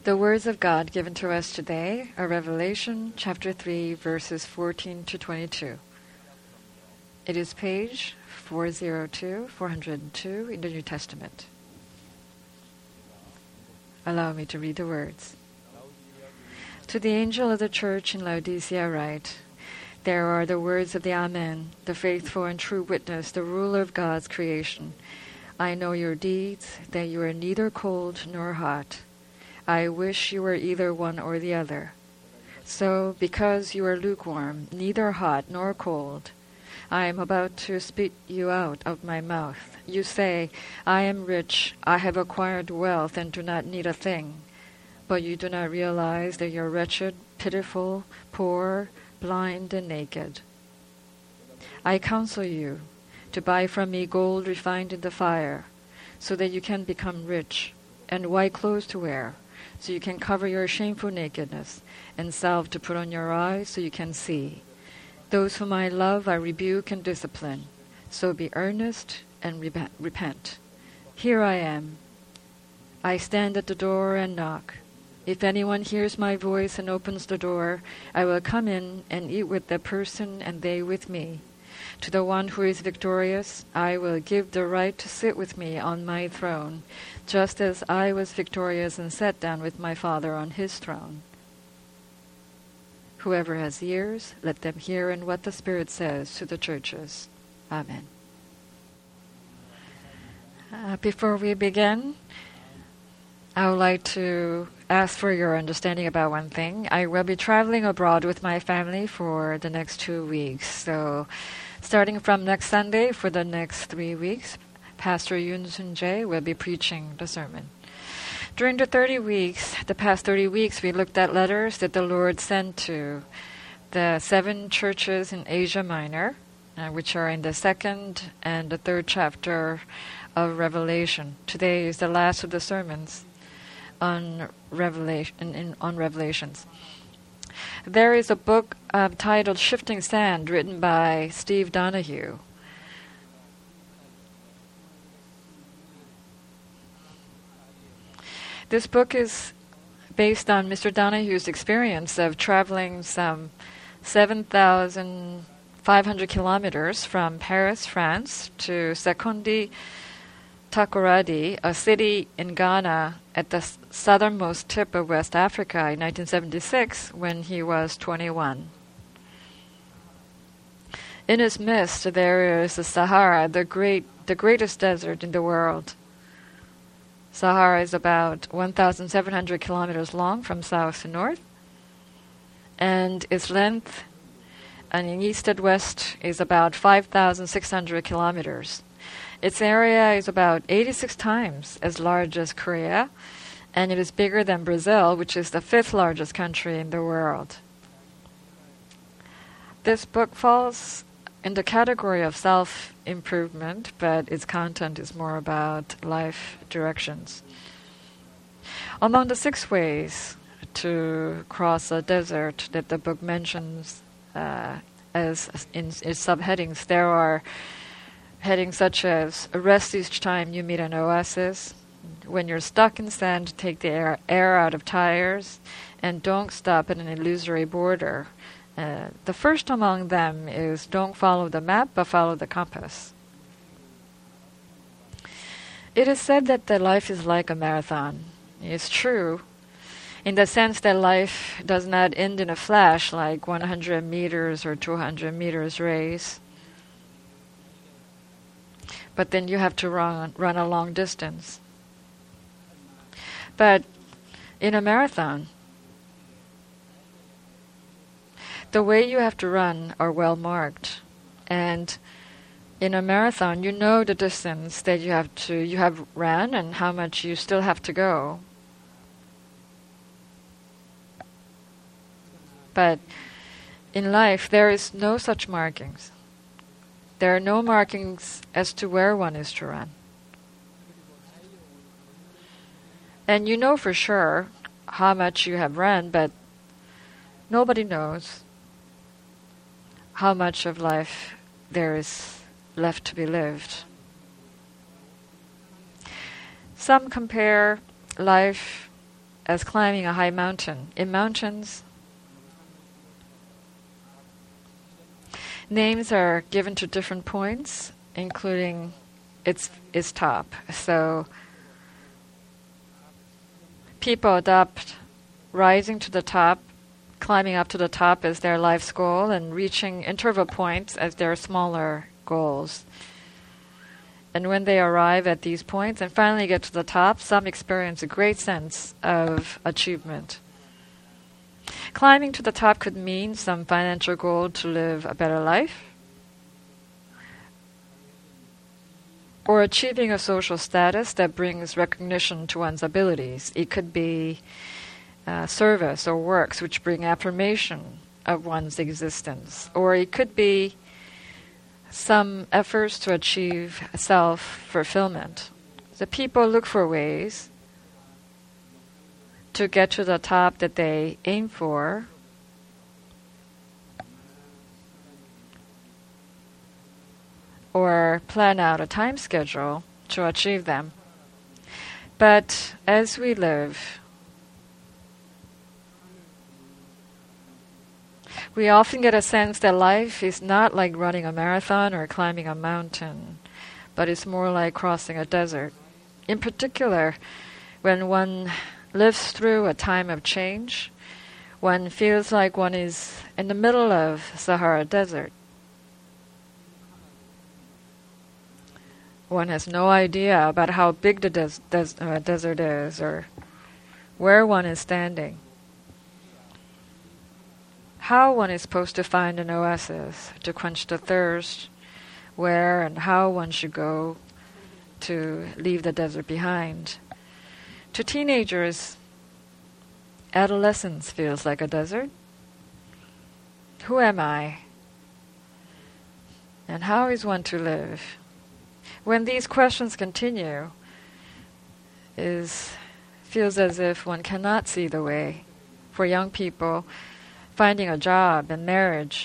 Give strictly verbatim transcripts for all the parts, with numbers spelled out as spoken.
The words of God given to us today are Revelation chapter three, verses fourteen to twenty-two. It is page four oh two, four oh two in the New Testament. Allow me to read the words. To the angel of the church in Laodicea write, there are the words of the Amen, the faithful and true witness, the ruler of God's creation. I know your deeds, that you are neither cold nor hot. I wish you were either one or the other. So, because you are lukewarm, neither hot nor cold, I am about to spit you out of my mouth. You say, I am rich, I have acquired wealth and do not need a thing. But you do not realize that you are wretched, pitiful, poor, blind, and naked. I counsel you to buy from me gold refined in the fire, so that you can become rich, and white clothes to wear, so you can cover your shameful nakedness, and salve to put on your eyes so you can see. Those whom I love I rebuke and discipline, so be earnest and rep- repent. Here I am. I stand at the door and knock. If anyone hears my voice and opens the door, I will come in and eat with that person and they with me. To the one who is victorious, I will give the right to sit with me on my throne, just as I was victorious and sat down with my Father on his throne. Whoever has ears, let them hear in what the Spirit says to the churches. Amen. Uh, before we begin, I would like to ask for your understanding about one thing. I will be traveling abroad with my family for the next two weeks. So, starting from next Sunday for the next three weeks, Pastor Yoon Sun-jae will be preaching the sermon. During the thirty weeks, the past thirty weeks, we looked at letters that the Lord sent to the seven churches in Asia Minor, uh, which are in the second and the third chapter of Revelation. Today is the last of the sermons on Revelation. In, in, on Revelations. There is a book uh, titled Shifting Sand, written by Steve Donahue. This book is based on Mister Donahue's experience of traveling some seven thousand five hundred kilometers from Paris, France, to Sekondi Takoradi, a city in Ghana at the s- southernmost tip of West Africa in nineteen seventy-six when he was twenty-one. In its midst there is the Sahara, the great, the greatest desert in the world. Sahara is about one thousand seven hundred kilometers long from south to north, and its length and in east and west is about five thousand six hundred kilometers. Its area is about eighty-six times as large as Korea, and it is bigger than Brazil, which is the fifth largest country in the world. This book falls in the category of self-improvement, but its content is more about life directions. Among the six ways to cross a desert that the book mentions uh, as in its subheadings, there are headings such as rest each time you meet an oasis, when you're stuck in sand, take the air, air out of tires, and don't stop at an illusory border. Uh, the first among them is don't follow the map, but follow the compass. It is said that the life is like a marathon. It's true, in the sense that life does not end in a flash like one hundred meters or two hundred meters race. But then you have to run, run a long distance. But in a marathon, the way you have to run are well marked. And in a marathon, you know the distance that you have to you have ran and how much you still have to go. But in life, there is no such markings. There are no markings as to where one is to run. And you know for sure how much you have run, but nobody knows how much of life there is left to be lived. Some compare life as climbing a high mountain. In mountains, names are given to different points, including its its top. So people adopt rising to the top, climbing up to the top as their life's goal, and reaching interval points as their smaller goals. And when they arrive at these points and finally get to the top, some experience a great sense of achievement. Climbing to the top could mean some financial goal to live a better life, or achieving a social status that brings recognition to one's abilities. It could be uh, service or works which bring affirmation of one's existence, or it could be some efforts to achieve self-fulfillment. The people look for ways to get to the top that they aim for, or plan out a time schedule to achieve them. But as we live, we often get a sense that life is not like running a marathon or climbing a mountain, but it's more like crossing a desert. In particular, when one lives through a time of change, one feels like one is in the middle of Sahara Desert. One has no idea about how big the des- des- uh, desert is or where one is standing, how one is supposed to find an oasis to quench the thirst, where and how one should go to leave the desert behind. To teenagers, adolescence feels like a desert. Who am I? And how is one to live? When these questions continue, is feels as if one cannot see the way. For young people, finding a job and marriage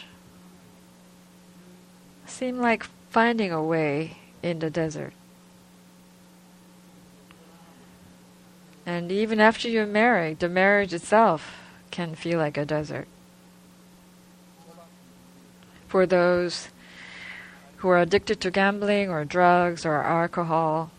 seem like finding a way in the desert. And even after you're married, the marriage itself can feel like a desert. For those who are addicted to gambling or drugs or alcohol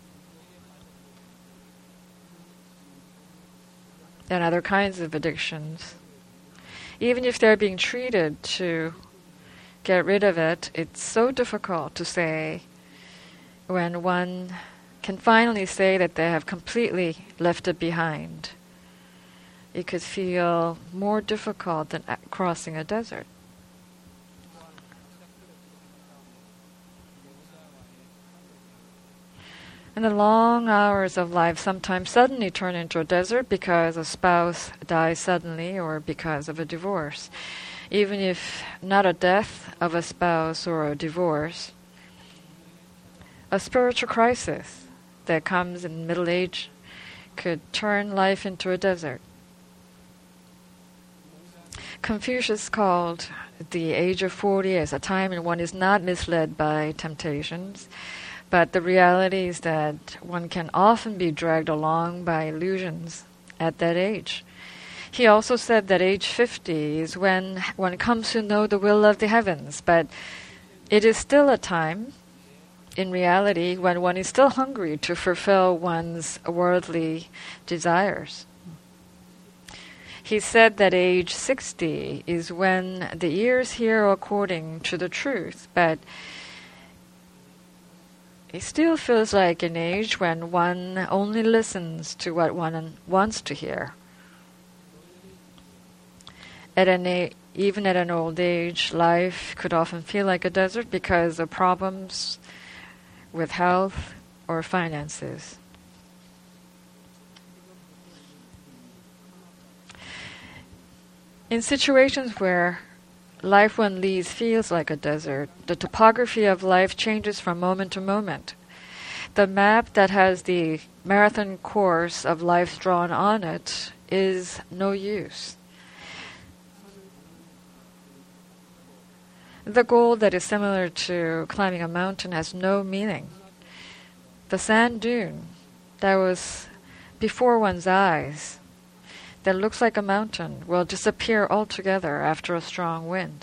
and other kinds of addictions, even if they're being treated to get rid of it, it's so difficult to say when one can finally say that they have completely left it behind. It could feel more difficult than crossing a desert. And the long hours of life sometimes suddenly turn into a desert because a spouse dies suddenly or because of a divorce. Even if not a death of a spouse or a divorce, a spiritual crisis that comes in middle age could turn life into a desert. Confucius called the age of forty as a time when one is not misled by temptations, but the reality is that one can often be dragged along by illusions at that age. He also said that age fifty is when one comes to know the will of the heavens, but it is still a time, in reality, when one is still hungry to fulfill one's worldly desires. He said that age sixty is when the years hear according to the truth, but it still feels like an age when one only listens to what one wants to hear. At an a- even at an old age, life could often feel like a desert because of problems with health or finances. In situations where life one leads feels like a desert, the topography of life changes from moment to moment. The map that has the marathon course of life drawn on it is no use. The goal that is similar to climbing a mountain has no meaning. The sand dune that was before one's eyes that looks like a mountain will disappear altogether after a strong wind.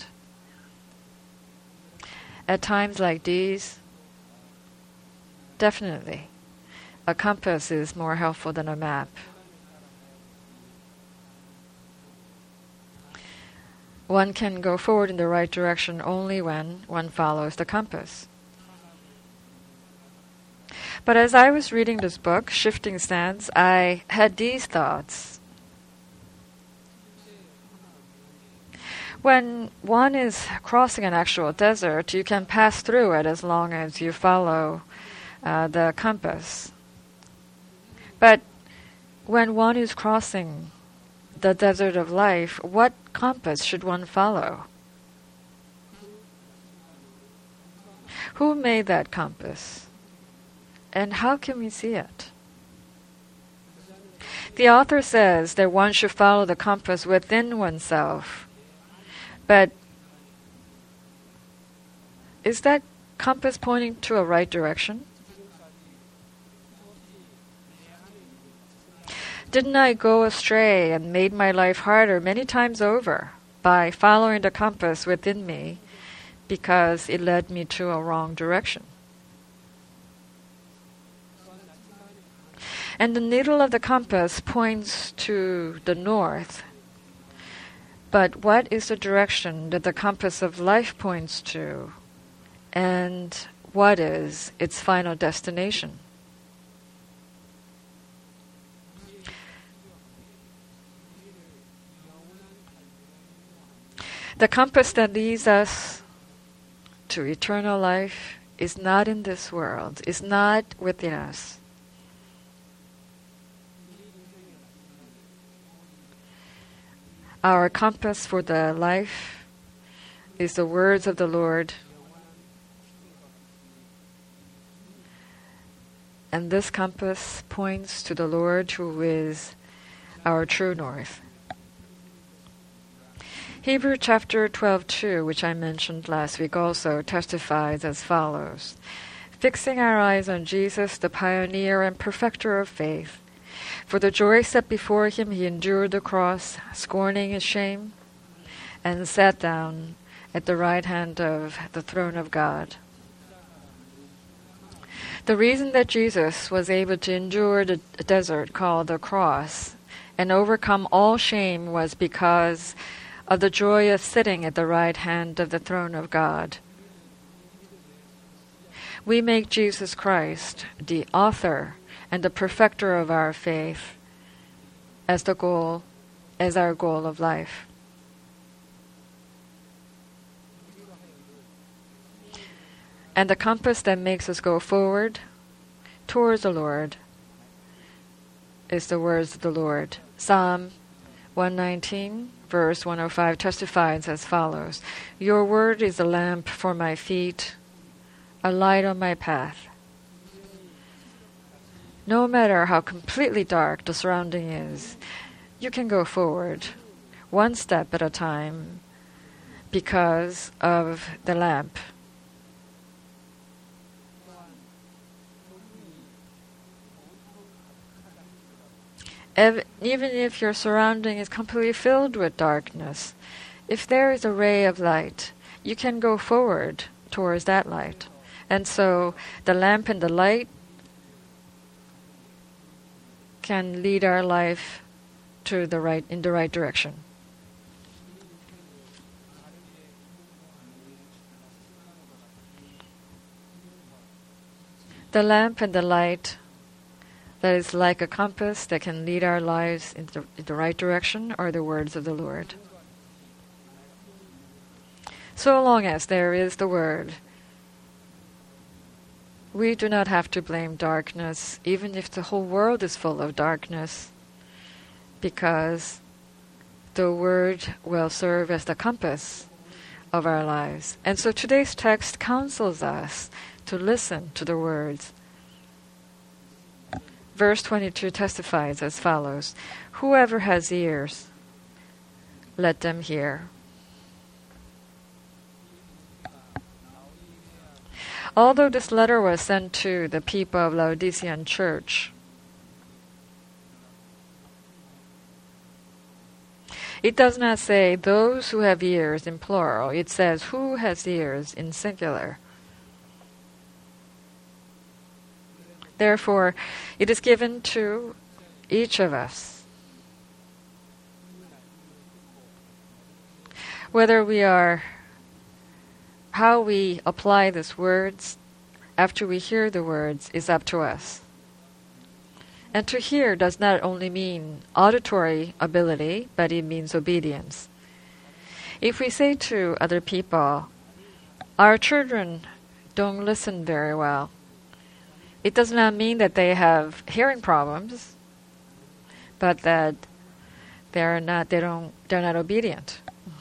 At times like these, definitely, a compass is more helpful than a map. One can go forward in the right direction only when one follows the compass. But as I was reading this book, Shifting Sands, I had these thoughts. When one is crossing an actual desert, you can pass through it as long as you follow uh, the compass. But when one is crossing the desert of life, what compass should one follow? Who made that compass? And how can we see it? The author says that one should follow the compass within oneself. But is that compass pointing to a right direction? Didn't I go astray and made my life harder many times over by following the compass within me because it led me to a wrong direction? And the needle of the compass points to the north. But what is the direction that the compass of life points to? And what is its final destination? The compass that leads us to eternal life is not in this world, is not within us. Our compass for the life is the words of the Lord. And this compass points to the Lord, who is our true north. Hebrews chapter twelve two, which I mentioned last week also, testifies as follows. Fixing our eyes on Jesus, the pioneer and perfecter of faith, for the joy set before him he endured the cross, scorning his shame, and sat down at the right hand of the throne of God. The reason that Jesus was able to endure the desert called the cross and overcome all shame was because of the joy of sitting at the right hand of the throne of God. We make Jesus Christ the author and the perfecter of our faith as the goal, as our goal of life. And the compass that makes us go forward towards the Lord is the words of the Lord. Psalm one nineteen, verse one oh five testifies as follows. Your word is a lamp for my feet, a light on my path. No matter how completely dark the surrounding is, you can go forward, one step at a time, because of the lamp. Ev- even if your surrounding is completely filled with darkness, if there is a ray of light, you can go forward towards that light. And so the lamp and the light can lead our life to the right in the right direction. The lamp and the light that is like a compass that can lead our lives in the, in the right direction are the words of the Lord. So long as there is the Word, we do not have to blame darkness, even if the whole world is full of darkness, because the Word will serve as the compass of our lives. And so today's text counsels us to listen to the words. Verse twenty-two testifies as follows. Whoever has ears, let them hear. Although this letter was sent to the people of Laodicean church, It does not say those who have ears in plural. It says who has ears in singular. Therefore, it is given to each of us. Whether we are, how we apply these words after we hear the words is up to us. And to hear does not only mean auditory ability, but it means obedience. If we say to other people, our children don't listen very well, it does not mean that they have hearing problems, but that they're not they don't they're not obedient.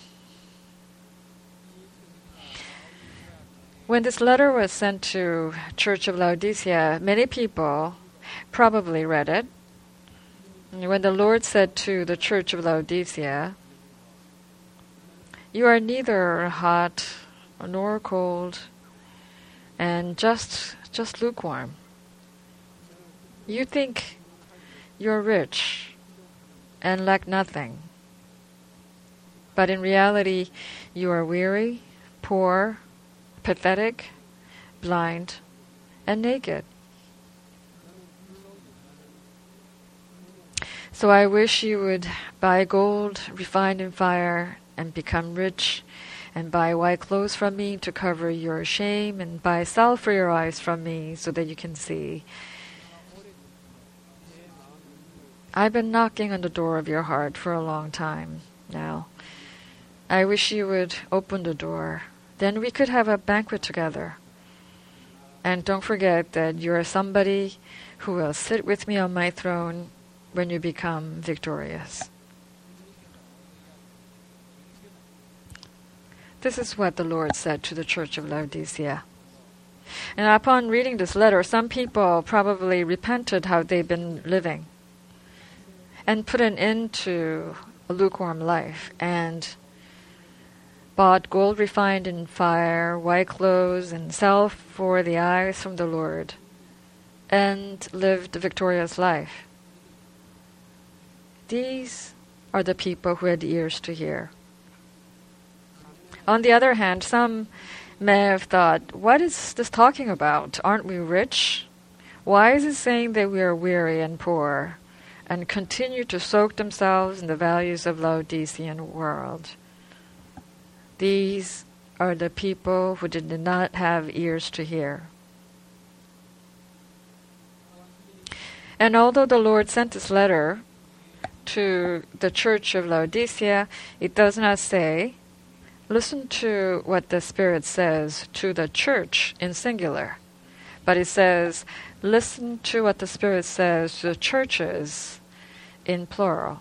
When this letter was sent to Church of Laodicea, many people probably read it. When the Lord said to the Church of Laodicea, "You are neither hot nor cold, and just just lukewarm. You think you're rich and lack nothing, but in reality you are weary, poor, pathetic, blind, and naked. So I wish you would buy gold refined in fire and become rich, and buy white clothes from me to cover your shame, and buy salve for your eyes from me so that you can see. I've been knocking on the door of your heart for a long time now. I wish you would open the door. Then we could have a banquet together. And don't forget that you are somebody who will sit with me on my throne when you become victorious." This is what the Lord said to the Church of Laodicea. And upon reading this letter, some people probably repented how they've been living and put an end to a lukewarm life and bought gold refined in fire, white clothes, and salve for the eyes from the Lord, and lived a victorious life. These are the people who had ears to hear. On the other hand, some may have thought, what is this talking about? Aren't we rich? Why is it saying that we are weary and poor, and continue to soak themselves in the values of Laodicean world? These are the people who did not have ears to hear. And although the Lord sent this letter to the Church of Laodicea, it does not say, listen to what the Spirit says to the church in singular, but it says, listen to what the Spirit says to the churches in plural.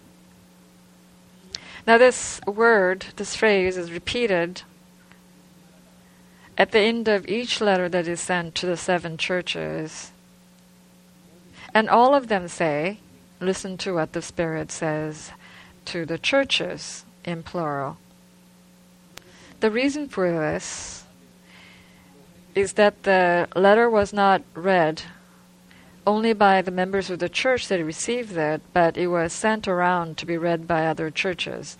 Now this word, this phrase is repeated at the end of each letter that is sent to the seven churches. And all of them say, listen to what the Spirit says to the churches in plural. The reason for this is that the letter was not read only by the members of the church that received it, but it was sent around to be read by other churches.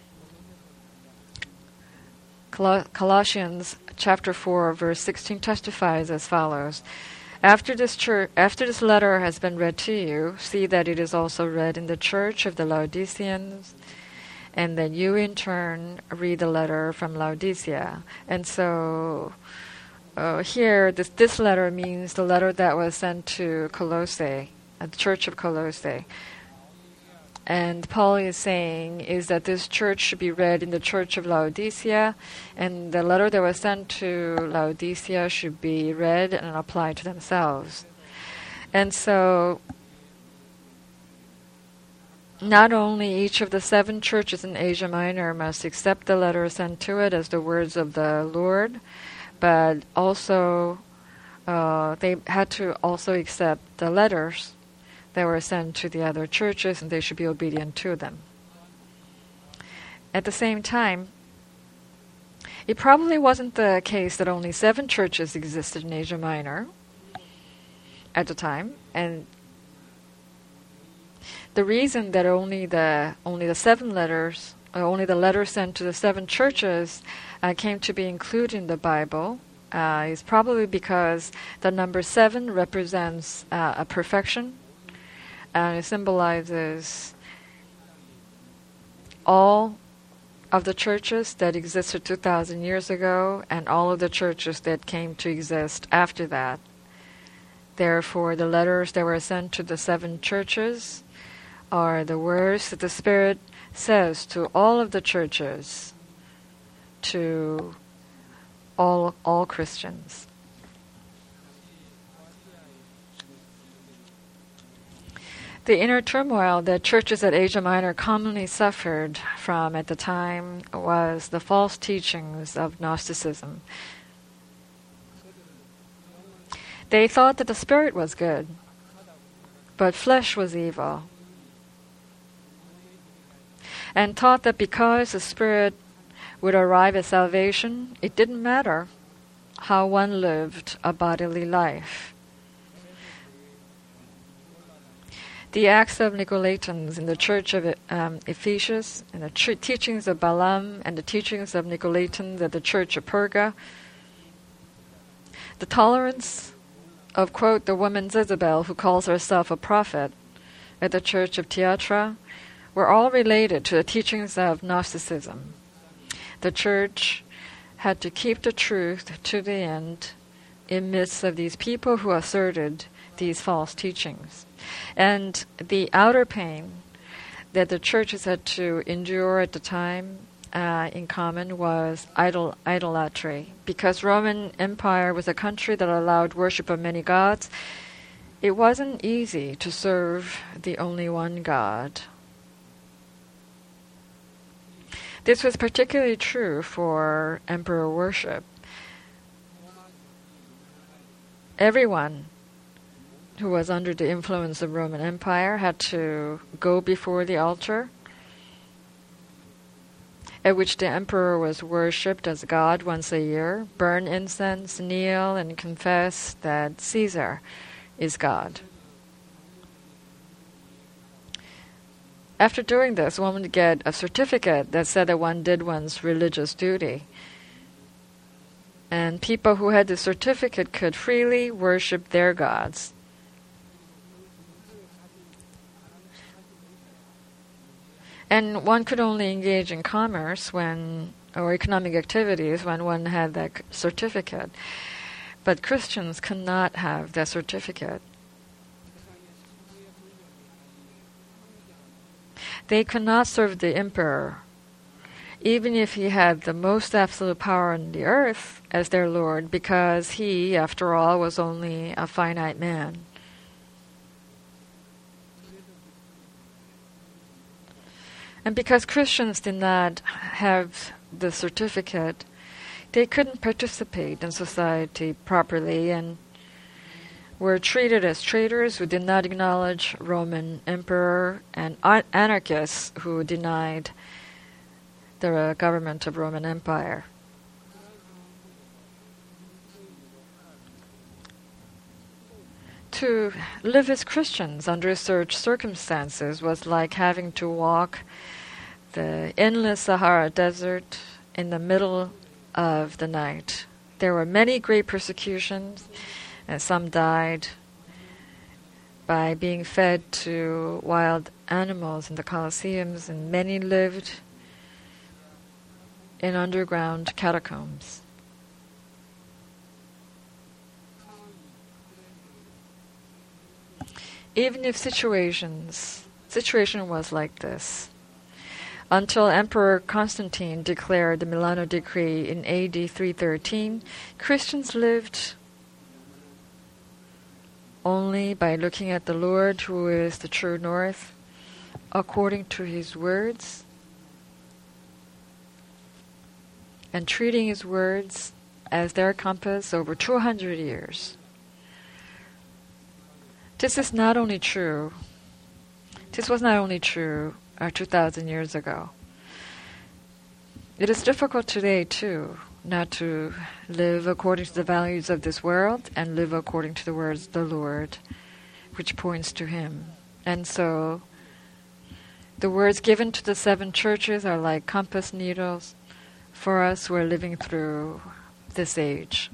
Col- Colossians chapter four, verse sixteen testifies as follows: After this church, after this letter has been read to you, see that it is also read in the church of the Laodiceans, and then you in turn read the letter from Laodicea. And so uh, here, this, this letter means the letter that was sent to Colossae, uh, the church of Colossae. And Paul is saying is that this church should be read in the church of Laodicea, and the letter that was sent to Laodicea should be read and applied to themselves. And so not only each of the seven churches in Asia Minor must accept the letter sent to it as the words of the Lord, but also uh, they had to also accept the letters that were sent to the other churches, and they should be obedient to them. At the same time, it probably wasn't the case that only seven churches existed in Asia Minor at the time, and the reason that only the only the seven letters, uh, only the letters sent to the seven churches uh, came to be included in the Bible uh, is probably because the number seven represents uh, a perfection, and it symbolizes all of the churches that existed two thousand years ago and all of the churches that came to exist after that. Therefore, the letters that were sent to the seven churches are the words that the Spirit says to all of the churches, to all all Christians. The inner turmoil that churches at Asia Minor commonly suffered from at the time was the false teachings of Gnosticism. They thought that the Spirit was good, but flesh was evil, and taught that because the Spirit would arrive at salvation, it didn't matter how one lived a bodily life. The Acts of Nicolaitans in the Church of um, Ephesus, and the tr- teachings of Balaam, and the teachings of Nicolaitans at the Church of Perga, the tolerance of, quote, the woman Jezebel who calls herself a prophet at the Church of Thyatira, were all related to the teachings of Gnosticism. The Church had to keep the truth to the end in midst of these people who asserted these false teachings. And the outer pain that the churches had to endure at the time uh, in common was idol idolatry. Because Roman Empire was a country that allowed worship of many gods, it wasn't easy to serve the only one God. This was particularly true for emperor worship. Everyone who was under the influence of Roman Empire had to go before the altar, at which the emperor was worshipped as God once a year, burn incense, kneel, and confess that Caesar is God. After doing this, one would get a certificate that said that one did one's religious duty. And people who had the certificate could freely worship their gods. And one could only engage in commerce when, or economic activities when one had that certificate. But Christians could not have that certificate. They could not serve the emperor, even if he had the most absolute power on the earth as their lord, because he, after all, was only a finite man. And because Christians did not have the certificate, they couldn't participate in society properly and were treated as traitors who did not acknowledge Roman emperor and anarchists who denied the government of Roman Empire. To live as Christians under such circumstances was like having to walk the endless Sahara Desert in the middle of the night. There were many great persecutions, and some died by being fed to wild animals in the Colosseums, and many lived in underground catacombs. Even if situations situation was like this, until Emperor Constantine declared the Milano Decree in A D three thirteen, Christians lived only by looking at the Lord, who is the true north, according to His words, and treating His words as their compass over two hundred years. This is not only true, this was not only true uh, two thousand years ago. It is difficult today, too, not to live according to the values of this world and live according to the words of the Lord, which points to Him. And so The words given to the seven churches are like compass needles for us who are living through this age.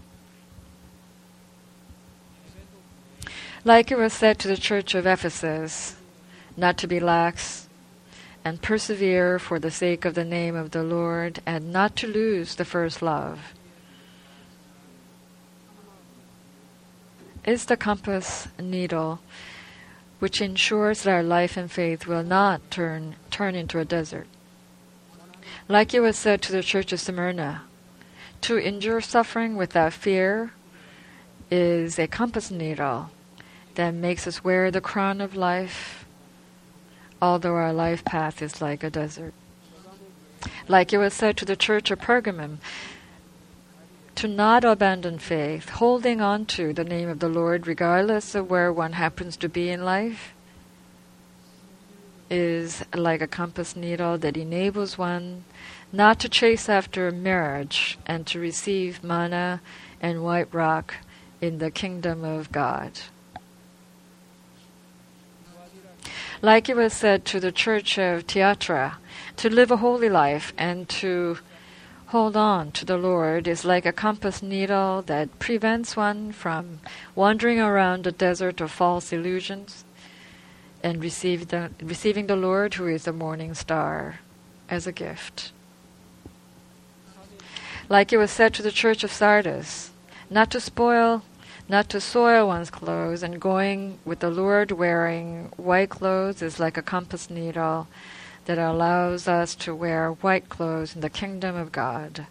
Like it was said to the church of Ephesus, not to be lax, and persevere for the sake of the name of the Lord, and not to lose the first love. Is the compass needle which ensures that our life and faith will not turn turn into a desert. Like it was said to the church of Smyrna, to endure suffering without fear is a compass needle that makes us wear the crown of life, although our life path is like a desert. Like it was said to the church of Pergamum, to not abandon faith, holding on to the name of the Lord regardless of where one happens to be in life, is like a compass needle that enables one not to chase after marriage and to receive manna and white rock in the kingdom of God. Like it was said to the church of Thyatira, to live a holy life and to hold on to the Lord is like a compass needle that prevents one from wandering around the desert of false illusions and receive the, receiving the Lord, who is the morning star, as a gift. Like it was said to the church of Sardis, not to spoil, not to soil one's clothes, and going with the Lord wearing white clothes is like a compass needle that allows us to wear white clothes in the kingdom of God.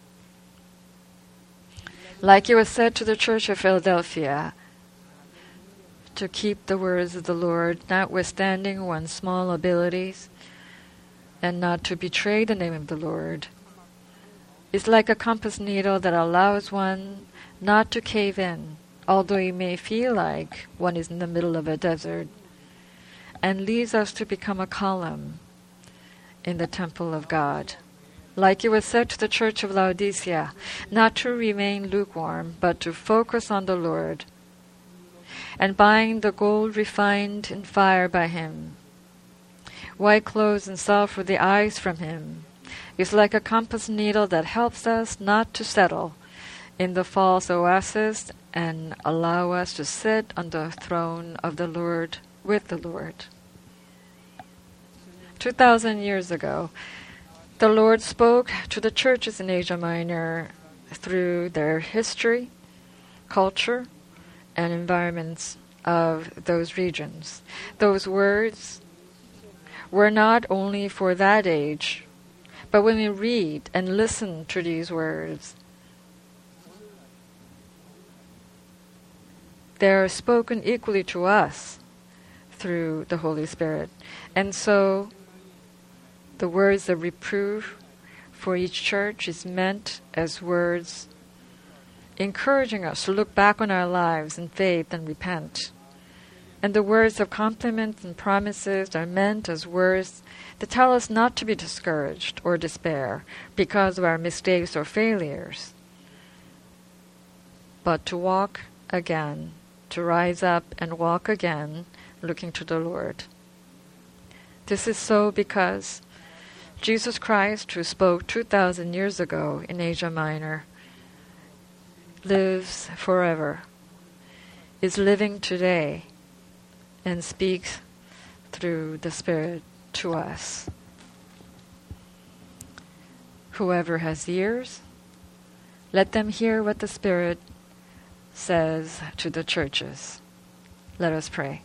Like it was said to the church of Philadelphia, to keep the words of the Lord, notwithstanding one's small abilities, and not to betray the name of the Lord, is like a compass needle that allows one not to cave in, although it may feel like one is in the middle of a desert, and leads us to become a column in the temple of God. Like it was said to the church of Laodicea, not to remain lukewarm, but to focus on the Lord, and buying the gold refined in fire by Him, white clothes and salve for the eyes from Him, is like a compass needle that helps us not to settle in the false oasis and allow us to sit on the throne of the Lord with the Lord. Two thousand years ago, the Lord spoke to the churches in Asia Minor through their history, culture, and environments of those regions. Those words were not only for that age, but when we read and listen to these words, they are spoken equally to us through the Holy Spirit. And so the words of reproof for each church is meant as words encouraging us to look back on our lives in faith and repent. And the words of compliments and promises are meant as words that tell us not to be discouraged or despair because of our mistakes or failures, but to walk again, to rise up and walk again, looking to the Lord. This is so because Jesus Christ, who spoke two thousand years ago in Asia Minor, lives forever, is living today, and speaks through the Spirit to us. Whoever has ears, let them hear what the Spirit says to the churches. Let us pray.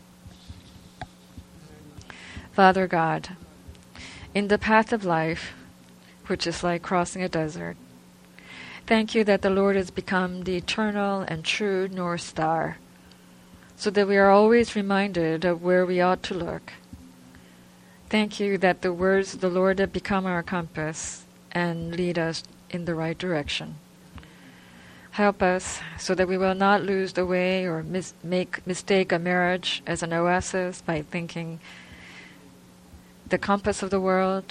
Father God, in the path of life, which is like crossing a desert, thank you that the Lord has become the eternal and true North Star, so that we are always reminded of where we ought to look. Thank you that the words of the Lord have become our compass and lead us in the right direction. Help us so that we will not lose the way or mis- make mistake a marriage as an oasis by thinking the compass of the world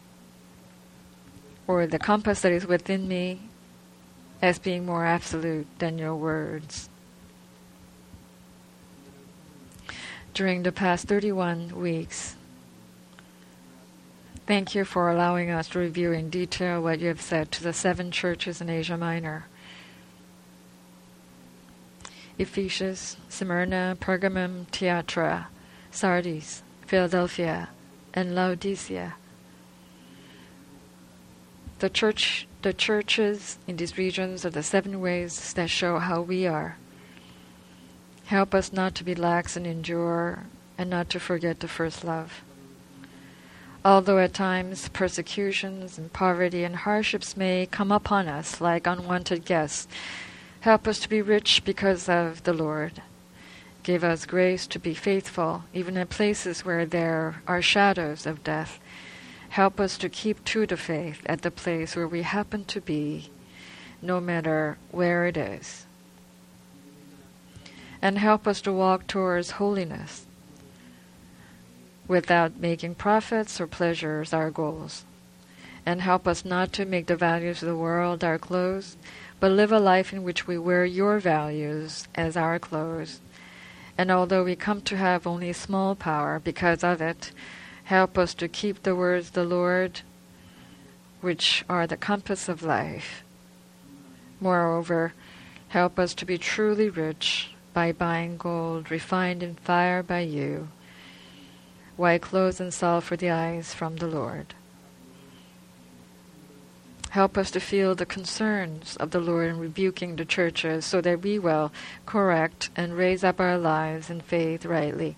or the compass that is within me as being more absolute than your words. During the past thirty-one weeks, Thank you for allowing us to review in detail what you have said to the seven churches in Asia Minor: Ephesus, Smyrna, Pergamum, Thyatira, Sardis, Philadelphia, and Laodicea. The church, the churches in these regions are the seven ways that show how we are. Help us not to be lax and endure, and not to forget the first love. Although at times persecutions and poverty and hardships may come upon us like unwanted guests, help us to be rich because of the Lord. Give us grace to be faithful, even in places where there are shadows of death. Help us to keep to the faith at the place where we happen to be, no matter where it is. And help us to walk towards holiness, without making profits or pleasures our goals. And help us not to make the values of the world our clothes, but live a life in which we wear your values as our clothes. And although we come to have only small power because of it, help us to keep the words of the Lord, which are the compass of life. Moreover, help us to be truly rich by buying gold refined in fire by you, white clothes and salve for the eyes from the Lord. Help us to feel the concerns of the Lord in rebuking the churches, so that we will correct and raise up our lives in faith rightly.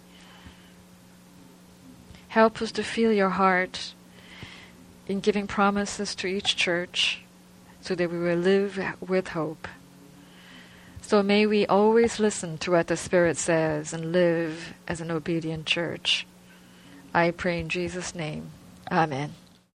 Help us to feel your heart in giving promises to each church, so that we will live with hope. So may we always listen to what the Spirit says and live as an obedient church. I pray in Jesus' name. Amen.